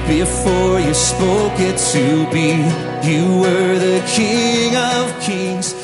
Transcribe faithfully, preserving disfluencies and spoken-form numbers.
before you spoke it to be. You were the King of Kings,